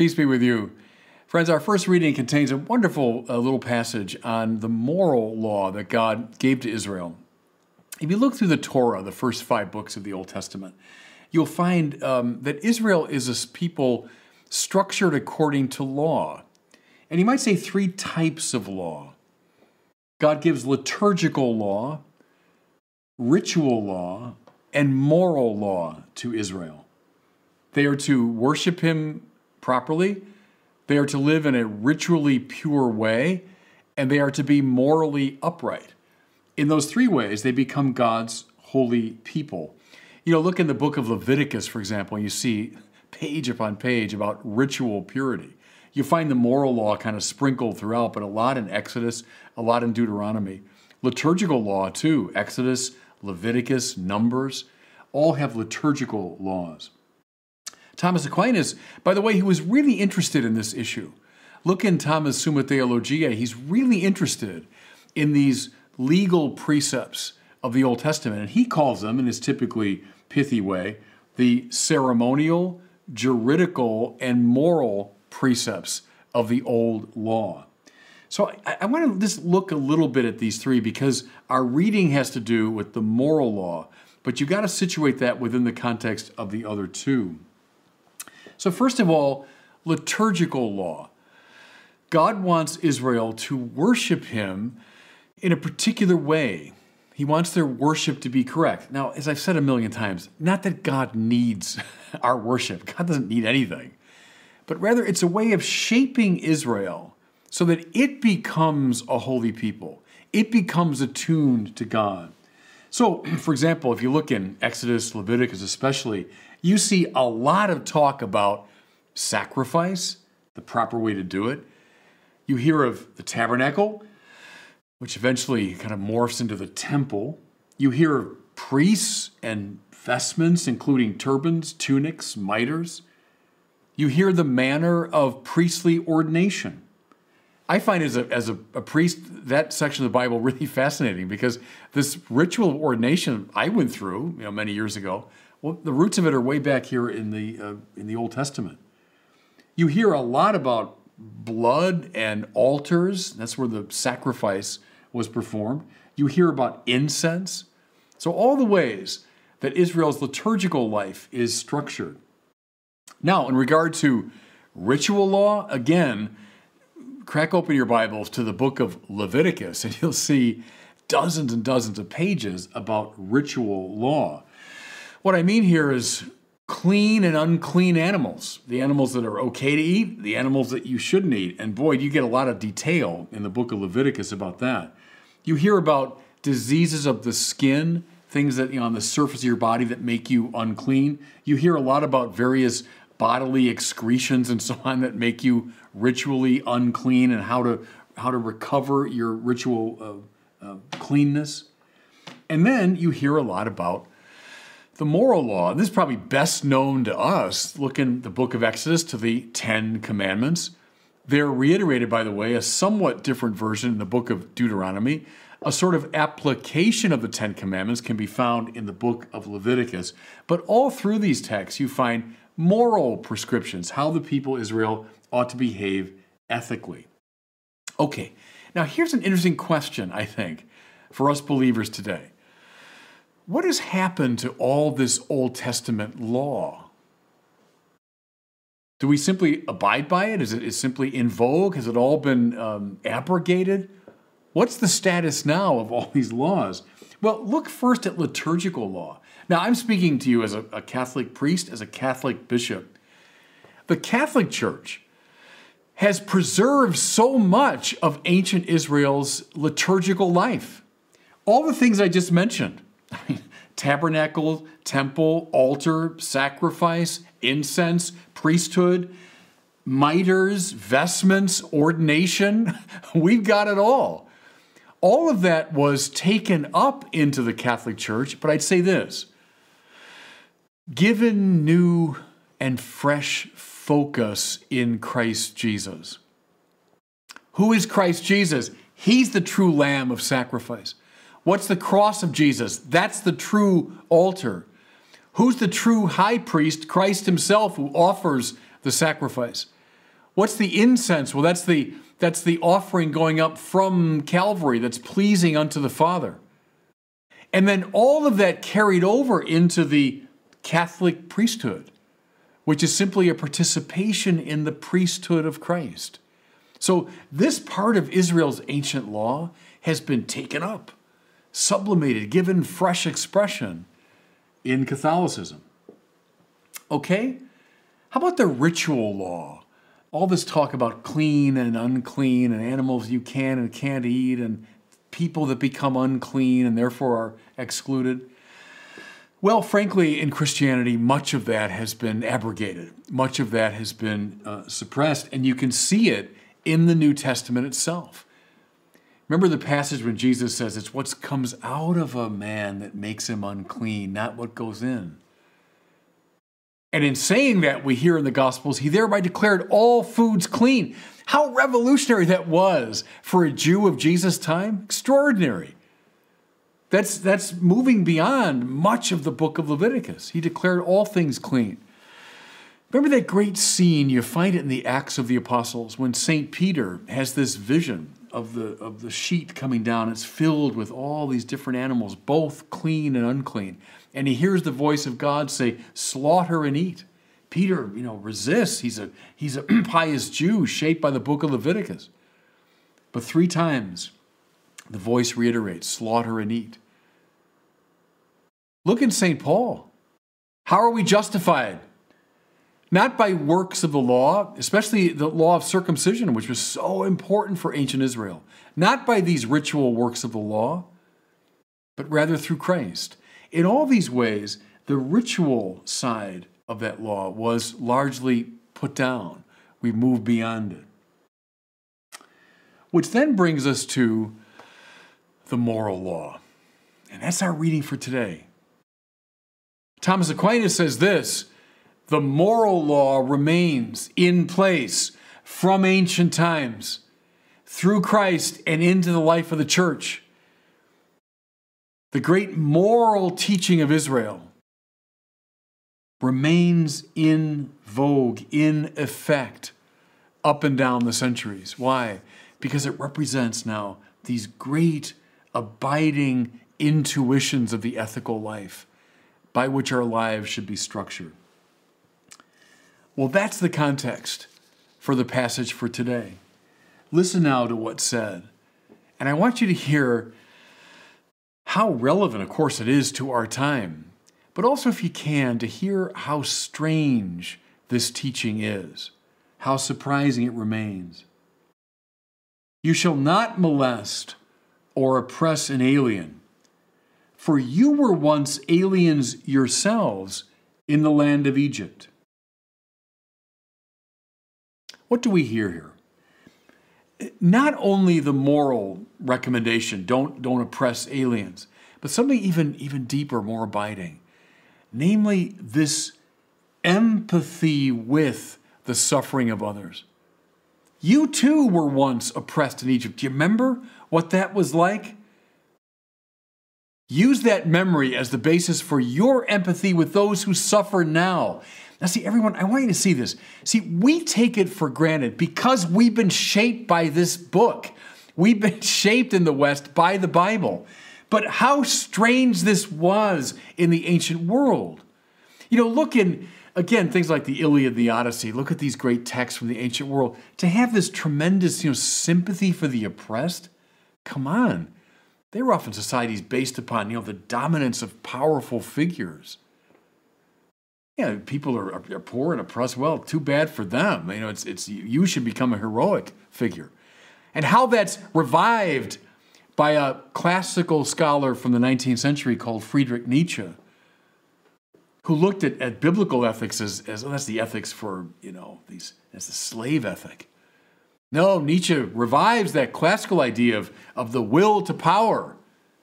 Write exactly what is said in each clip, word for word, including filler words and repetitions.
Peace be with you. Friends, our first reading contains a wonderful uh, little passage on the moral law that God gave to Israel. If you look through the Torah, the first five books of the Old Testament, you'll find um, that Israel is a people structured according to law. And you might say three types of law. God gives liturgical law, ritual law, and moral law to Israel. They are to worship him properly, they are to live in a ritually pure way, and they are to be morally upright. In those three ways, they become God's holy people. You know, look in the book of Leviticus, for example, and you see page upon page about ritual purity. You find the moral law kind of sprinkled throughout, but a lot in Exodus, a lot in Deuteronomy. Liturgical law, too. Exodus, Leviticus, Numbers, all have liturgical laws. Thomas Aquinas, by the way, he was really interested in this issue. Look in Thomas Summa Theologiae. He's really interested in these legal precepts of the Old Testament, and he calls them, in his typically pithy way, the ceremonial, juridical, and moral precepts of the old law. So I, I want to just look a little bit at these three because our reading has to do with the moral law, but you've got to situate that within the context of the other two. So first of all, liturgical law. God wants Israel to worship him in a particular way. He wants their worship to be correct. Now, as I've said a million times, not that God needs our worship. God doesn't need anything. But rather, it's a way of shaping Israel so that it becomes a holy people. It becomes attuned to God. So, for example, if you look in Exodus, Leviticus especially, you see a lot of talk about sacrifice, the proper way to do it. You hear of the tabernacle, which eventually kind of morphs into the temple. You hear of priests and vestments, including turbans, tunics, miters. You hear the manner of priestly ordination. I find as a, as a, a priest, that section of the Bible really fascinating because this ritual of ordination I went through, you know, many years ago, well, the roots of it are way back here in the uh, in the Old Testament. You hear a lot about blood and altars. That's where the sacrifice was performed. You hear about incense. So all the ways that Israel's liturgical life is structured. Now, in regard to ritual law, again, crack open your Bibles to the book of Leviticus, and you'll see dozens and dozens of pages about ritual law. What I mean here is clean and unclean animals, the animals that are okay to eat, the animals that you shouldn't eat. And boy, you get a lot of detail in the book of Leviticus about that. You hear about diseases of the skin, things that, you know, on the surface of your body that make you unclean. You hear a lot about various bodily excretions and so on that make you ritually unclean and how to how to recover your ritual uh, uh, cleanness. And then you hear a lot about the moral law. This is probably best known to us. Look in the book of Exodus to the Ten Commandments. They're reiterated, by the way, a somewhat different version in the book of Deuteronomy. A sort of application of the Ten Commandments can be found in the book of Leviticus. But all through these texts, you find moral prescriptions, how the people of Israel ought to behave ethically. Okay, now here's an interesting question, I think, for us believers today. What has happened to all this Old Testament law? Do we simply abide by it? Is it is simply in vogue? Has it all been um, abrogated? What's the status now of all these laws? Well, look first at liturgical law. Now, I'm speaking to you as a, a Catholic priest, as a Catholic bishop. The Catholic Church has preserved so much of ancient Israel's liturgical life. All the things I just mentioned. I mean, tabernacle, temple, altar, sacrifice, incense, priesthood, miters, vestments, ordination. We've got it all. All of that was taken up into the Catholic Church, but I'd say this. Given new and fresh focus in Christ Jesus. Who is Christ Jesus? He's the true Lamb of sacrifice. What's the cross of Jesus? That's the true altar. Who's the true high priest? Christ himself, who offers the sacrifice. What's the incense? Well, that's the, that's the offering going up from Calvary that's pleasing unto the Father. And then all of that carried over into the Catholic priesthood, which is simply a participation in the priesthood of Christ. So this part of Israel's ancient law has been taken up, sublimated, given fresh expression in Catholicism. Okay? How about the ritual law? All this talk about clean and unclean and animals you can and can't eat and people that become unclean and therefore are excluded. Well, frankly, in Christianity, much of that has been abrogated. Much of that has been uh, suppressed, and you can see it in the New Testament itself. Remember the passage when Jesus says it's what comes out of a man that makes him unclean, not what goes in. And in saying that, we hear in the Gospels, he thereby declared all foods clean. How revolutionary that was for a Jew of Jesus' time. Extraordinary. That's, that's moving beyond much of the book of Leviticus. He declared all things clean. Remember that great scene, you find it in the Acts of the Apostles, when Saint Peter has this vision of the, of the sheet coming down. It's filled with all these different animals, both clean and unclean. And he hears the voice of God say, slaughter and eat. Peter, you know, resists. He's a, he's a pious Jew shaped by the book of Leviticus. But three times, the voice reiterates, slaughter and eat. Look in Saint Paul. How are we justified? Not by works of the law, especially the law of circumcision, which was so important for ancient Israel. Not by these ritual works of the law, but rather through Christ. In all these ways, the ritual side of that law was largely put down. We moved beyond it. Which then brings us to the moral law. And that's our reading for today. Thomas Aquinas says this, the moral law remains in place from ancient times through Christ and into the life of the church. The great moral teaching of Israel remains in vogue, in effect, up and down the centuries. Why? Because it represents now these great abiding intuitions of the ethical life by which our lives should be structured. Well, that's the context for the passage for today. Listen now to what's said. And I want you to hear how relevant, of course, it is to our time, but also, if you can, to hear how strange this teaching is, how surprising it remains. You shall not molest or oppress an alien, for you were once aliens yourselves in the land of Egypt. What do we hear here? Not only the moral recommendation, don't, don't oppress aliens, but something even, even deeper, more abiding. Namely, this empathy with the suffering of others. You too were once oppressed in Egypt. Do you remember what that was like? Use that memory as the basis for your empathy with those who suffer now. Now see, everyone, I want you to see this. See, we take it for granted because we've been shaped by this book. We've been shaped in the West by the Bible. But how strange this was in the ancient world. You know, look in, again, things like the Iliad, the Odyssey. Look at these great texts from the ancient world. To have this tremendous, you know, sympathy for the oppressed, come on. They were often societies based upon, you know, the dominance of powerful figures. Yeah, people are, are poor and oppressed. Well, too bad for them. You know, it's it's you should become a heroic figure. And how that's revived by a classical scholar from the nineteenth century called Friedrich Nietzsche, who looked at, at biblical ethics as, as oh, that's the ethics for, you know, these, that's the slave ethic. No, Nietzsche revives that classical idea of, of the will to power.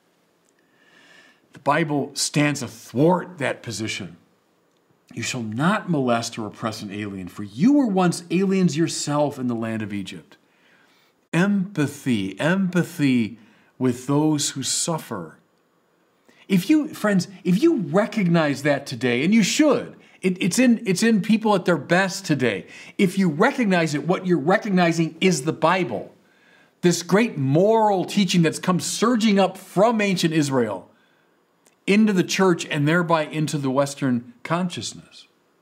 The Bible stands athwart that position. You shall not molest or oppress an alien, for you were once aliens yourself in the land of Egypt. Empathy, empathy with those who suffer. If you, friends, if you recognize that today, and you should, It, it's in it's in people at their best today. If you recognize it, what you're recognizing is the Bible. This great moral teaching that's come surging up from ancient Israel into the church and thereby into the Western consciousness.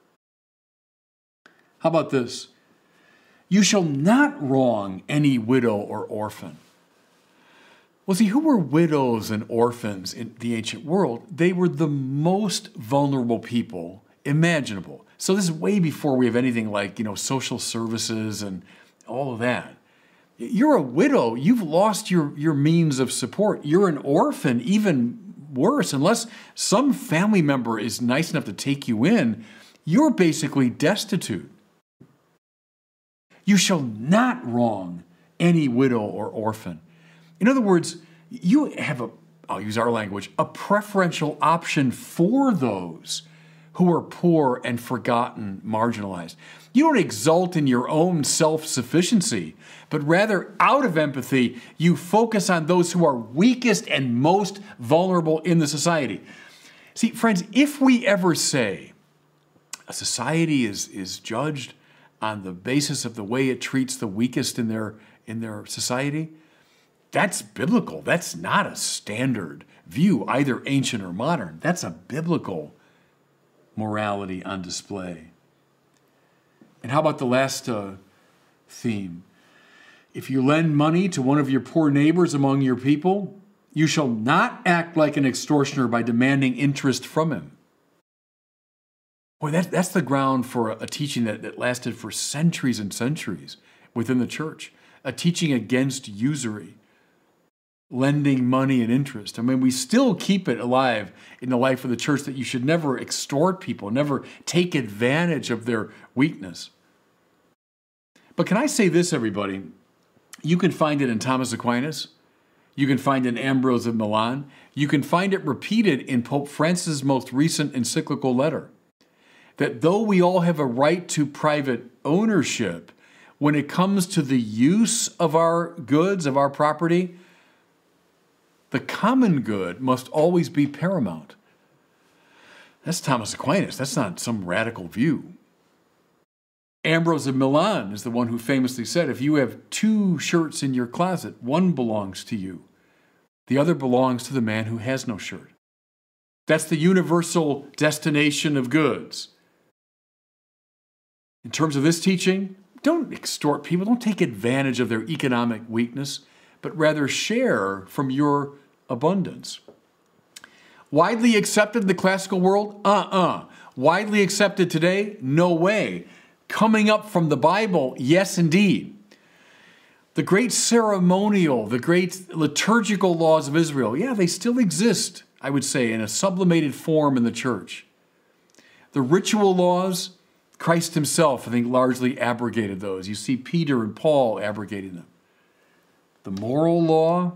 How about this? You shall not wrong any widow or orphan. Well, see, who were widows and orphans in the ancient world? They were the most vulnerable people imaginable. So this is way before we have anything like, you know, social services and all of that. You're a widow. You've lost your, your means of support. You're an orphan, even worse. Unless some family member is nice enough to take you in, you're basically destitute. You shall not wrong any widow or orphan. In other words, you have a, I'll use our language, a preferential option for those who are poor and forgotten, marginalized. You don't exult in your own self-sufficiency, but rather out of empathy, you focus on those who are weakest and most vulnerable in the society. See, friends, if we ever say a society is, is judged on the basis of the way it treats the weakest in their, in their society, that's biblical. That's not a standard view, either ancient or modern. That's a biblical morality on display. And how about the last uh, theme? If you lend money to one of your poor neighbors among your people, you shall not act like an extortioner by demanding interest from him. Boy, that, that's the ground for a, a teaching that, that lasted for centuries and centuries within the church. A teaching against usury, lending money and interest. I mean, we still keep it alive in the life of the church that you should never extort people, never take advantage of their weakness. But can I say this, everybody? You can find it in Thomas Aquinas. You can find it in Ambrose of Milan. You can find it repeated in Pope Francis' most recent encyclical letter. That though we all have a right to private ownership, when it comes to the use of our goods, of our property, the common good must always be paramount. That's Thomas Aquinas. That's not some radical view. Ambrose of Milan is the one who famously said, if you have two shirts in your closet, one belongs to you. The other belongs to the man who has no shirt. That's the universal destination of goods. In terms of this teaching, don't extort people. Don't take advantage of their economic weakness, but rather share from your abundance. Widely accepted in the classical world? Uh-uh. Widely accepted today? No way. Coming up from the Bible? Yes, indeed. The great ceremonial, the great liturgical laws of Israel, yeah, they still exist, I would say, in a sublimated form in the church. The ritual laws, Christ himself, I think, largely abrogated those. You see Peter and Paul abrogating them. The moral law,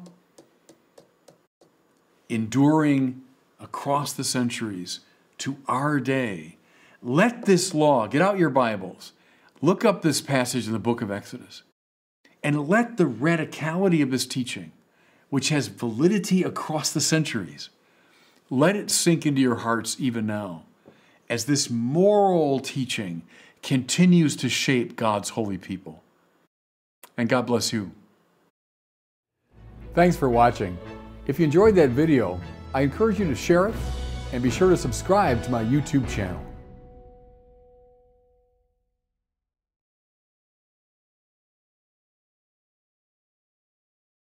enduring across the centuries to our day. Let this law, get out your Bibles, look up this passage in the book of Exodus, and let the radicality of this teaching, which has validity across the centuries, let it sink into your hearts even now, as this moral teaching continues to shape God's holy people. And God bless you. Thanks for watching. If you enjoyed that video, I encourage you to share it and be sure to subscribe to my YouTube channel.